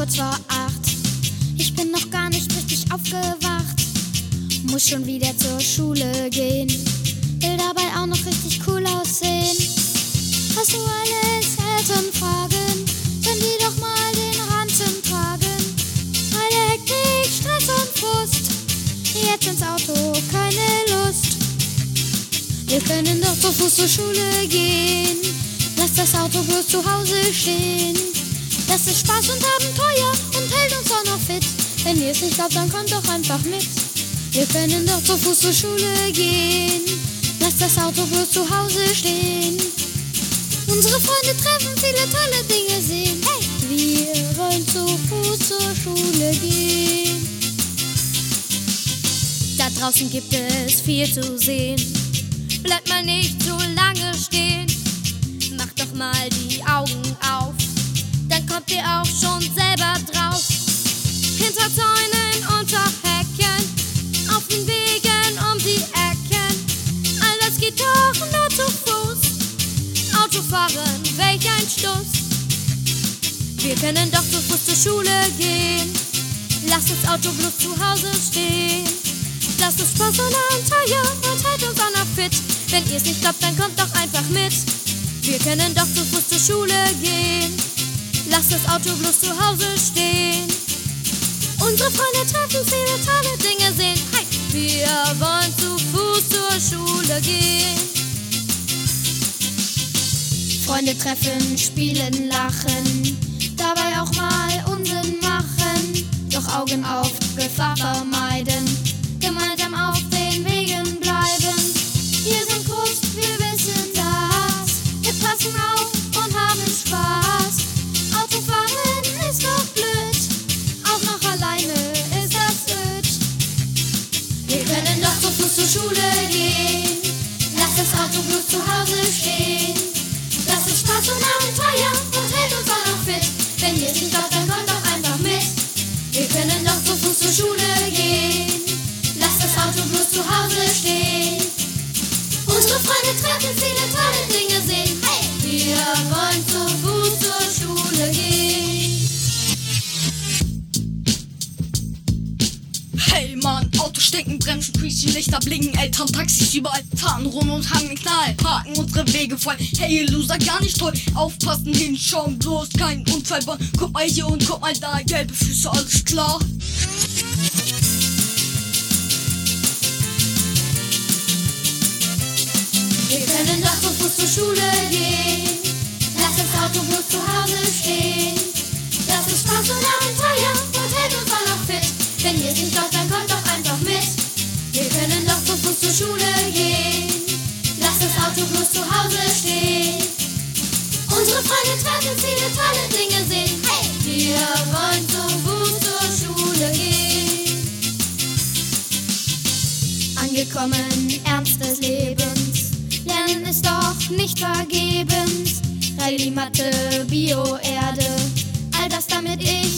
kurz vor 8. Ich bin noch gar nicht richtig aufgewacht. Muss schon wieder zur Schule gehen. Will dabei auch noch richtig cool aussehen. Hast du alles Eltern fragen? Wenn die doch mal den Ranzen tragen. Alle Hektik, Stress und Frust. Jetzt ins Auto, keine Lust. Wir können doch zu Fuß zur Schule gehen. Lass das Auto bloß zu Hause stehen. Das ist Spaß und Abenteuer und hält uns auch noch fit. Wenn ihr es nicht glaubt, dann kommt doch einfach mit. Wir können doch zu Fuß zur Schule gehen. Lass das Auto bloß zu Hause stehen. Unsere Freunde treffen, viele tolle Dinge sehen. Hey! Wir wollen zu Fuß zur Schule gehen. Da draußen gibt es viel zu sehen. Bleibt mal nicht zu lange stehen. Macht doch mal die Augen auf. Dann kommt ihr auch schon selber drauf. Hinter Zäunen, unter Hecken, auf den Wegen um die Ecken. Alles geht doch nur zu Fuß. Autofahren, welch ein Stuss. Wir können doch zu Fuß zur Schule gehen. Lasst das Auto bloß zu Hause stehen. Das ist Spaß und Abenteuer und hält uns auch noch fit. Wenn ihr es nicht glaubt, dann kommt doch einfach mit. Wir können doch zu Fuß zur Schule gehen. Lasst das Auto bloß zu Hause stehen. Unsere Freunde treffen, viele tolle Dinge sehen. Hey! Wir wollen zu Fuß zur Schule gehen. Freunde treffen, spielen, lachen, dabei auch mal Unsinn machen. Doch Augen auf, Gefahr vermeiden, gemeinsam auf den Wegen bleiben. Wir sind groß, wir wissen das. Wir passen auf und haben Spaß. Autofahren ist doch blöd, auch noch alleine ist das öd. Wir können doch zu Fuß zur Schule gehen. Lass das Auto bloß zu Hause stehen. Das ist Spaß und Abenteuer und hält uns auch noch fit. Wenn ihr es nicht glaubt, dann kommt doch einfach mit. Wir können doch zu Fuß zur Schule gehen. Lass das Auto bloß zu Hause stehen. Unsere Freunde treffen, viele tolle Dinge sehen. Hey! Wir wollen zu Fuß zur Schule gehen. Hey Mann, Autos stinken, Bremsen quietschen, Lichter blinken, Eltern, Taxis überall fahren rum und haben den Knall. Parken unsere Wege voll, hey ihr Loser, gar nicht toll. Aufpassen, hinschauen, bloß keinen Unfall bauen. Guck mal hier und guck mal da, gelbe Füße, alles klar. Wir können doch zu Fuß zur Schule gehen. Lass das Auto bloß zu Hause stehen. Das ist Spaß und Abenteuer und hält uns auch noch fit. Wenn ihr es nicht glaubt, dann kommt doch einfach mit. Wir können doch zu Fuß zur Schule gehen. Lass das Auto bloß zu Hause stehen. Unsere Freunde treffen, viele tolle Dinge sehen. Hey! Wir wollen zu Fuß zur Schule gehen. Angekommen, Ernst des Lebens. Lernen ist doch nicht vergebens. Rallye, Mathe, Bio, Erde. All das, damit ich